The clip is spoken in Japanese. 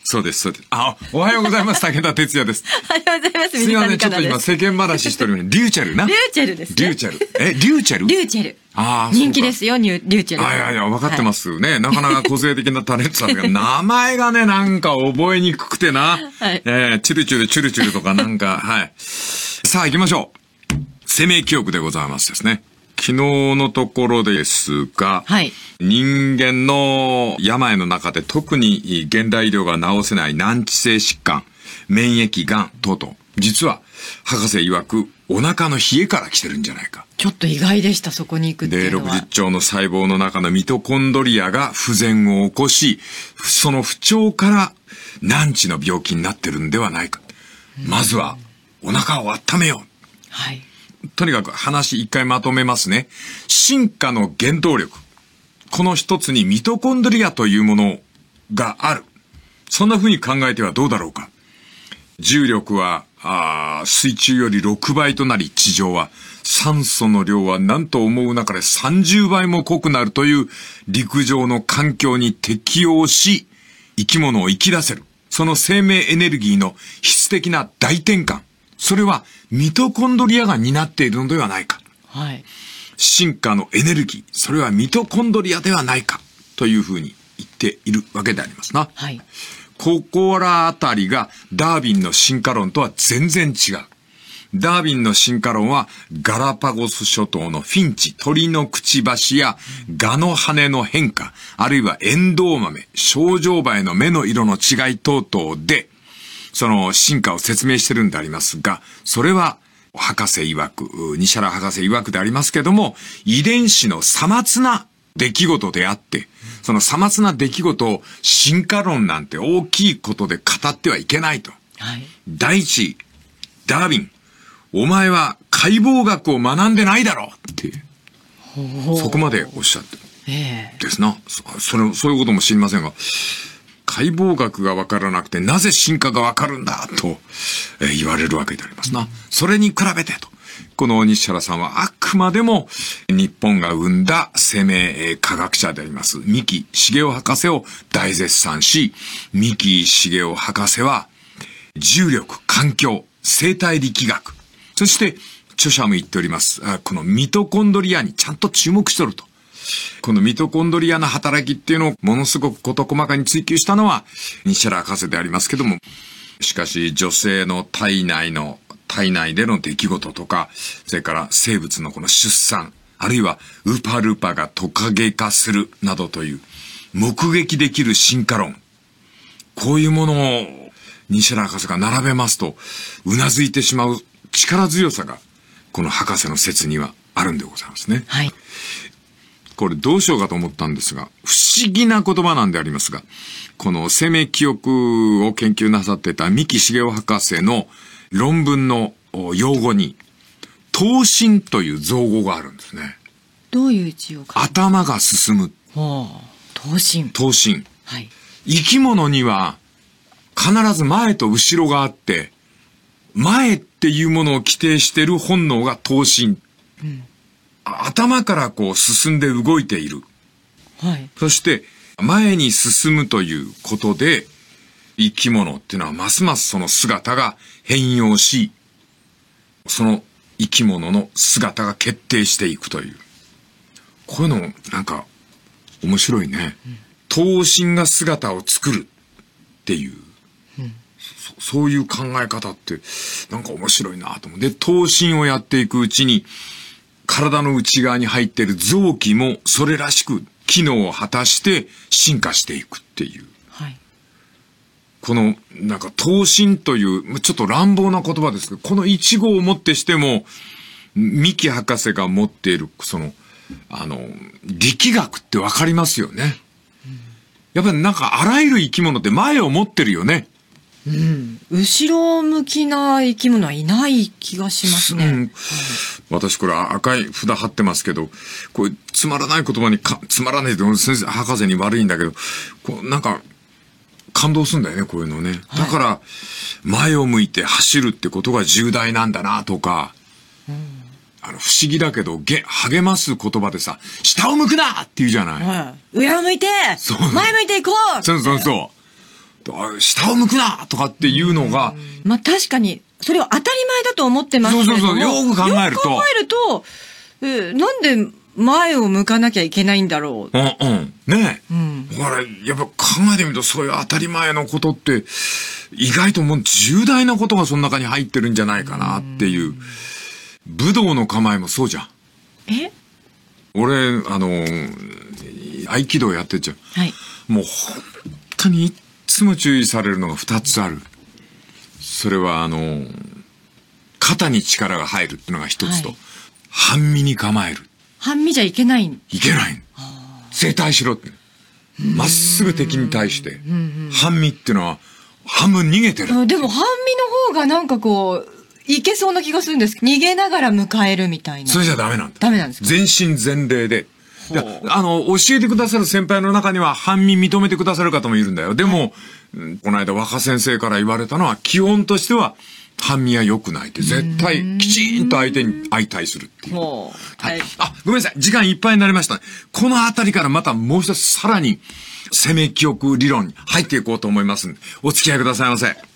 そうです、そうです。おはようございます。武田哲也です。 おはようございます。 すみません、ちょっと今世間話してるのに、リューチェルな。 リューチェルですね。 リューチェル。リューチェル？ リューチェル。人気ですよ、リューチェル。 いや、分かってますね。なかなか個性的なタレントさんだけど、名前がね、なんか覚えにくくてな。 はい。 チュルチュル、チュルチュルとかなんか、はい。さあ行きましょう。生命記憶でございますですね。昨日のところですが、 はい、 人間の病の中で特に現代医療が治せない難治性疾患、免疫がん等々、実は博士曰くお腹の冷えから来てるんじゃないか。 ちょっと意外でした、そこに行くっていうのは。 で、60兆の細胞の中のミトコンドリアが不全を起こし、その不調から難治の病気になってるんではないか。まずはお腹を温めよう。 はい。 とにかく話一回まとめますね。進化の原動力。この一つにミトコンドリアというものがある。そんな風に考えてはどうだろうか。重力は水中より6倍となり、地上は酸素の量は何と思う中で30倍も濃くなるという陸上の環境に適応し、生き物を生き出せる。その生命エネルギーの質的な大転換。それはミトコンドリアが担っているのではないか。 はい。 進化のエネルギー、それはミトコンドリアではないかというふうに言っているわけでありますな。 はい。 ここらあたりがダーウィンの進化論とは全然違う。ダーウィンの進化論はガラパゴス諸島のフィンチ、鳥のくちばしやガの羽の変化、あるいはエンドウ豆、ショウジョウバエの目の色の違い等々で、その進化を説明してるんでありますが、それは博士曰く、西原博士曰くでありますけども、遺伝子のさまつな出来事であって、そのさまつな出来事を進化論なんて大きいことで語ってはいけないと。 はい。 第一、ダーウィン、お前は解剖学を学んでないだろうって、そこまでおっしゃってる。ですな。そういうことも知りませんが、解剖学がわからなくてなぜ進化がわかるんだと、言われるわけでありますな。それに比べてと。この西原さんはあくまでも日本が生んだ生命科学者であります三木茂雄博士を大絶賛し、三木茂雄博士は重力、環境、生態力学、そして著者も言っております。このミトコンドリアにちゃんと注目しとると。このミトコンドリアの働きっていうのをものすごく事細かに追求したのは西原博士でありますけども、しかし女性の体内での出来事とか、それから生物のこの出産、あるいはウパルパがトカゲ化するなどという目撃できる進化論、こういうものを西原博士が並べますとうなずいてしまう力強さがこの博士の説にはあるんでございますね。 はい。 これどうしようかと思ったんですが、不思議な言葉なんでありますが、この生命記憶を研究なさっていた三木茂雄博士の論文の用語に、頭身という造語があるんですね。 どういう字を書く？ 頭が進む。 頭身。 頭身。 はい。 生き物には必ず前と後ろがあって、前っていうものを規定している本能が頭身。うん、頭からこう進んで動いている。 はい。 そして前に進むということで、生き物っていうのはますますその姿が変容し、その生き物の姿が決定していくという。こういうのなんか面白いね。頭身が姿を作るっていう、そういう考え方ってなんか面白いなと思う。で、頭身をやっていくうちに体の内側に入っている臓器もそれらしく機能を果たして進化していくっていう。 はい。 このなんか頭身というちょっと乱暴な言葉ですけど、この一語をもってしても三木博士が持っているその力学ってわかりますよね。やっぱりなんかあらゆる生き物って前を持ってるよね。 うん、後ろ向きな生き物はいない気がしますね。 私これ赤い札貼ってますけど、これつまらない言葉につまらないって先生博士に悪いんだけど、こうなんか感動するんだよね、こういうのね。だから前を向いて走るってことが重大なんだなとか、不思議だけど励ます言葉でさ、下を向くなって言うじゃない。 上を向いて前向いていこう。 そう。 下を向くなとかっていうのが、 まあ確かに、それを当たり前だと思ってますけれども。 よく考えると。 なんで前を向かなきゃいけないんだろう。 ねえ。だから、やっぱ考えてみると、そういう当たり前のことって、意外ともう重大なことがその中に入ってるんじゃないかなっていう。武道の構えもそうじゃん。俺、合気道やってんじゃん。 はい。 もう本当にいつも注意されるのが2つある。それは肩に力が入るっていうのが一つと、半身に構える。 半身じゃいけない。 いけない。正対しろって。まっすぐ敵に対して。半身っていうのは半分逃げてる。 でも半身の方がなんかこう、いけそうな気がするんです。逃げながら迎えるみたいな。 それじゃダメなんだ。 ダメなんですか？ 全身全霊で。教えてくださる先輩の中には半身認めてくださる方もいるんだよ。でも、この間若先生から言われたのは、基本としては半身は良くないって、絶対きちんと相手に相対するっていう。はい。ごめんなさい。時間いっぱいになりました。このあたりからまたもう一つさらに攻め記憶理論に入っていこうと思いますんで、お付き合いくださいませ。